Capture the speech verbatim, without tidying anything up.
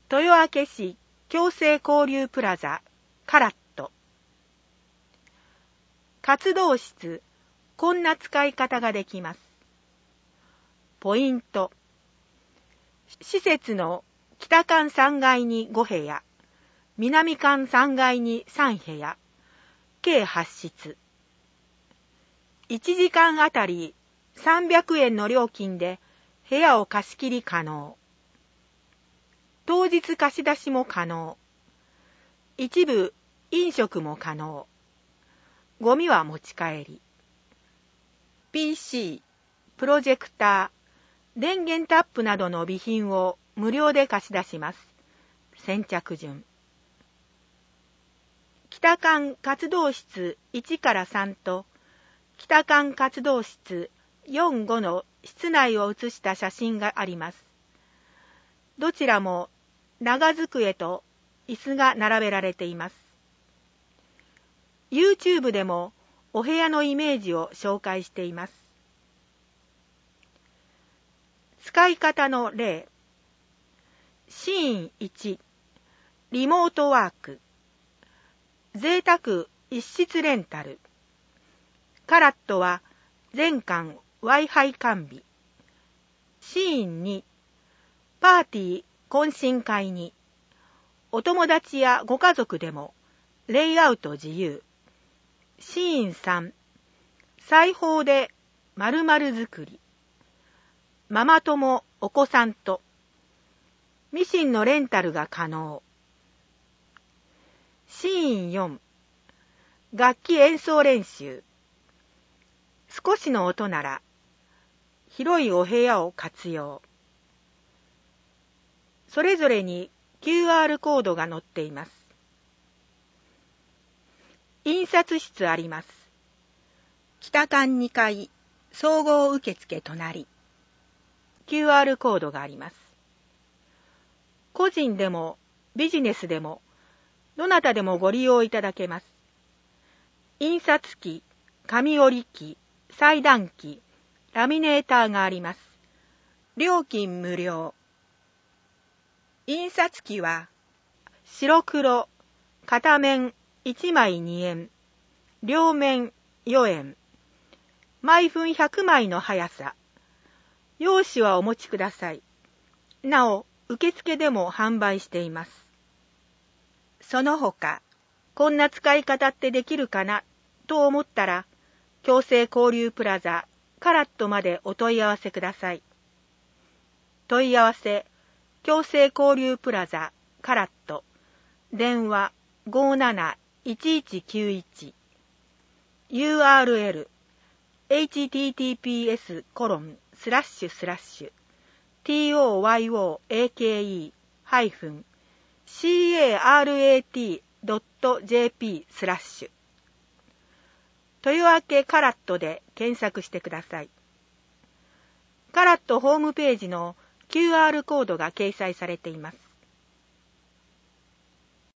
豊明市共生交流プラザカラット。活動室、こんな使い方ができます。ポイント。施設の北館さんがいにごへや、南館さんがいにさんへや、計はちしつ。いちじかんあたりさんびゃくえんの料金で部屋を貸し切り可能。当日貸し出しも可能。一部飲食も可能。ゴミは持ち帰り。ピーシー、プロジェクター、電源タップなどの備品を無料で貸し出します。先着順。北館活動室いちからさんと北館活動室よん、ごの室内を写した写真があります。どちらも長机と椅子が並べられています。YouTube でもお部屋のイメージを紹介しています。使い方の例。シーンいち、リモートワーク。贅沢一室レンタル。カラットは全館 Wi-Fi 完備。シーンに、パーティー懇親会に。お友達やご家族でもレイアウト自由。シーンさん、裁縫で〇〇作り。ママ友お子さんと。ミシンのレンタルが可能。シーンよん、楽器演奏練習。少しの音なら広いお部屋を活用。それぞれに キューアール コードが載っています。印刷室あります。北館にかい、総合受付隣。キューアール コードがあります。個人でもビジネスでもどなたでもご利用いただけます。印刷機、紙折り機、裁断機、ラミネーターがあります。料金無料。印刷機は白黒、片面いちまいにえん、両面よえん。毎分ひゃくまいの速さ。用紙はお持ちください。なお、受付でも販売しています。その他、こんな使い方ってできるかなと思ったら、共生交流プラザカラットまでお問い合わせください。問い合わせ、共生交流プラザカラット、電話 ごーなな いちいちきゅういち、ユーアールエル、エイチティーティーピーエスコロンスラッシュスラッシュ トヨーハイフン シーエーアールエーティードットジェーピー スラッシュ豊明カラットで検索してください。カラットホームページの キューアール コードが掲載されています。